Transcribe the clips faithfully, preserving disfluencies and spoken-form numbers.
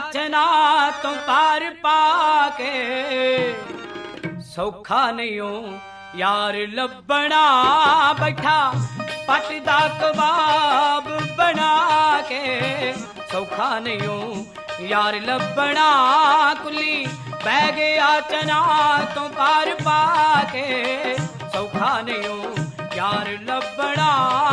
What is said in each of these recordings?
आचना तो पार पाके सौखा नहीं हो यार लभना बैठा पट दा कबाब बना के सौखा नहीं हो यार लभना कुली बह गया चना तो पार पाके सौखा नहीं हो यार लभना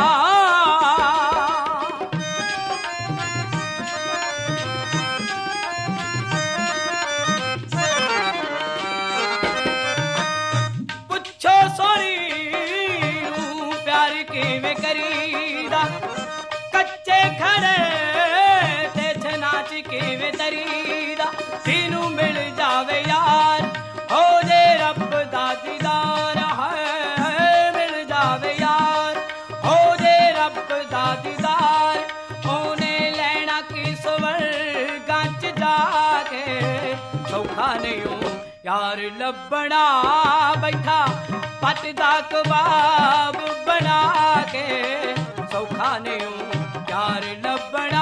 किवें करीदा कच्चे खड़े ते छनाच किवें तरीदा तीनू मिल जावे यार हो जे रब दा दीदार है मिल जावे यार हो जे रब दा दीदार ओने लेना की स्वर्गां च जाके सौखा नहीं हो यार लभना बैठा पट दा कबाब बना के सौखा नहीं हूँ यार लभना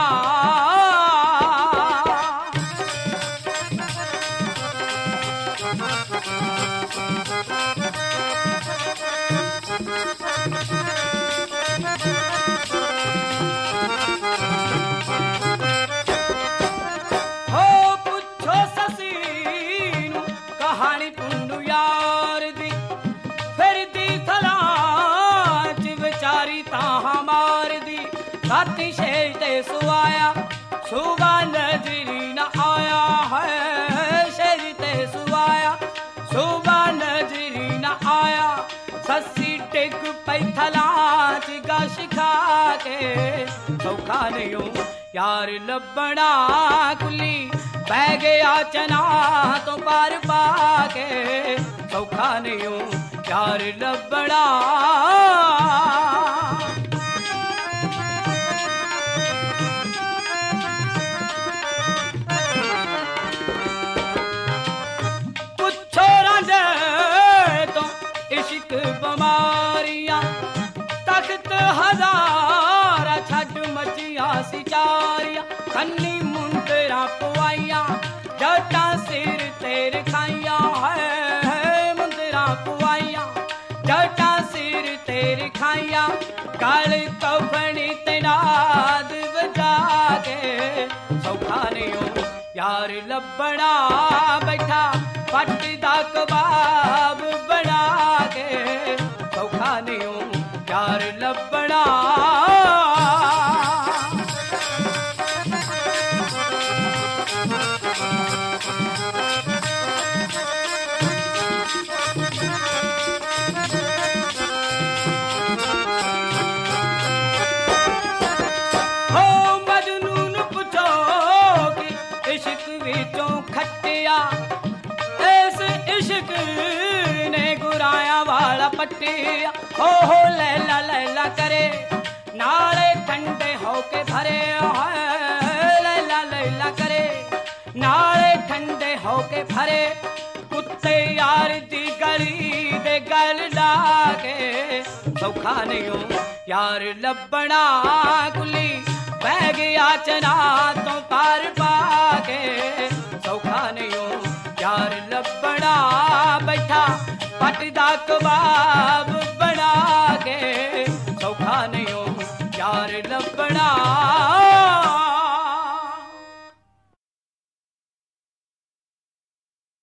हो पुछो ससी नू कहानी पुंडू यार दी फिर दी थला मार दी साथी शेर ते सुआया सुबा नजरी न आया है शेर ते सुआया सुबा नजरी न आया ससी टिक पई थला चिगा शिखा के सौखा नहीं हो यार लभना कुली बह गया चना तो पार पाके सौखा नहीं हो यार लभना इश्क बमारियां तख्त हजार छड मचिया सिचारियां कन्नी मुंदरा पवाइया जटा सिर तेर खाइया है मुंदरा पवाइया जटा सिर तेर खाइया गल कफनी तैनाद बजा के सौखा नहीं हो यार लभना बैठा पट दा कबाब बना के सौखा नहीं हूँ यार लभना हो मजनून पुछो कि इश्क विचों खटिया इश्क ने गुराया वाला पट्टिया हो हो लैला लैला करे नाले ठंडे होके भरे लैला लैला करे नाले ठंडे होके भरे कुत्ते यार दी गली दे गल लागे सौखा नहीं हो यार लभना कुली बह गया चना तो पार पाके सौखा नहीं हो यार लभना बैठा पट दा कबाब बना के सौखा नहीं हो यार लभना